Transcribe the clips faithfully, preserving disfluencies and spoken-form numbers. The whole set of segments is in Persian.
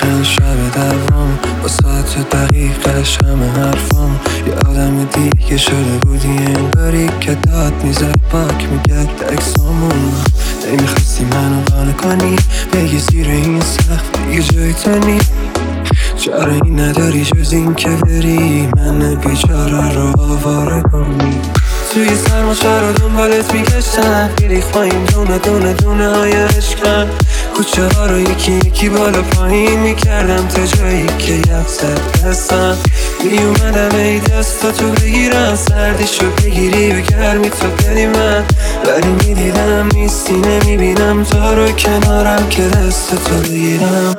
دقیقا شب دوام با ساعت دقیقش همه حرفام یه آدم دیگه شده بودی انگاری که داد میزد پاک میگرد اکسامون نمیخواستی منو قانع کنی بگی زیر این سقف دیگه جای تو نی چاره این نداری جز این که بری من بیچاره رو آواره کنی توی سرما چرا دنبالت میگشتم میریخ پایین دونه دونه دونه های عشقم کوچه ها رو یکی یکی بالا پایین میکردم تا جایی که یه سر دستم میومدم ای دستاتو بگیرم سردیشو بگیری و گرمی تو دلی من ولی میدیدم نیستی نمیبینم تو رو کنارم که دستاتو بگیرم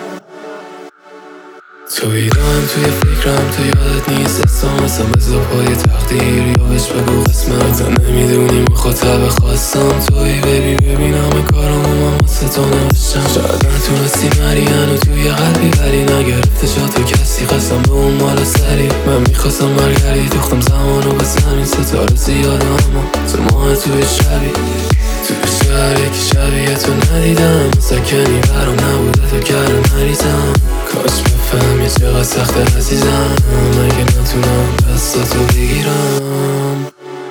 تو ایران توی فکرم تو یادت نیست دستم اصلا بزا پای تقدیر یا بهش بگو قسمت تا نمیدونی مخاطب خواستم توی ببی ببینم کارامو من واسه تو نوشتم شاید نتونستی مریان و توی قلبی ولی نگرفته جا تو کسی قسم به اون مال سری من میخواستم برگردی دوختم زمانو به زمین ستاره زیاده اما تو ماه توی شبی توی شهری که شبیه تو ندیدم مسکنی برام نبوده تو گرم مریضم کاش بفهمی چقدر سخته عزیزم مگه نتونم دستاتو بگیرم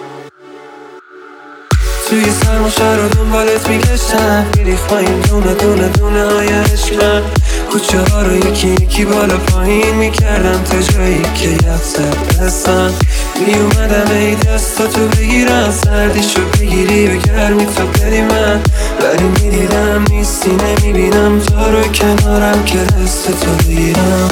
توی سرما شهر دنبالت میگشتم میریخ پایین دونه دونه دونه های عشقم کوچه ها رو یکی یکی بالا پایین میکردم تا جایی که یه سر دستم میومدم ای دستاتو بگیرم سردیشو بگیری و گرمی تو دلی من ولی میدیدم نیستی نمیبینم تو رو کنارم که دستاتو بگیرم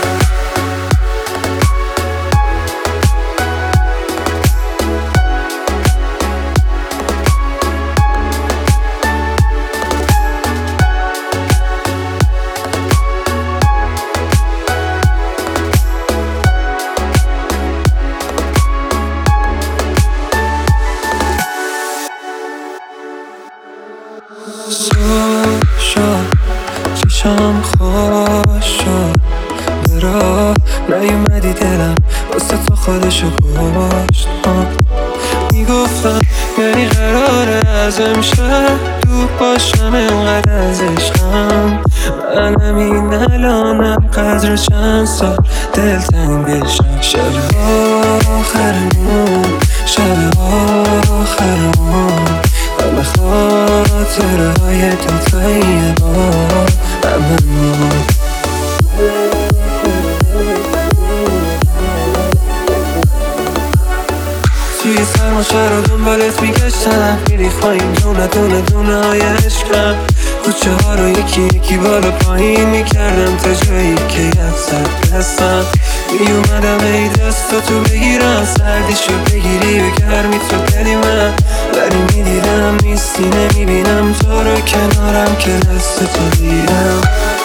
صبح شد چشم خوش شد برا نیومدی دلم واسه تو خودشو کشت میگفتم یعنی قراره از امشب دور باشم انقدر از عشقم منم این الانم قدر چند سال دلتنگشم شب آخرمون شب آخرمون همه خاطره های دوتایی با همه ما توی سرما شهر دنبالت میگشتم میریخ پایین دونه دونه دونه های عشقم کوچه ها رو یکی یکی بالا پایین میکردم تا جایی که یه سر دستم میومدم ای دستاتو بگیرم سردیشو بگیری و گرمی تو دلی من ولی میدیدم نیستی نمیبینم تو رو کنارم که دستاتو بگیرم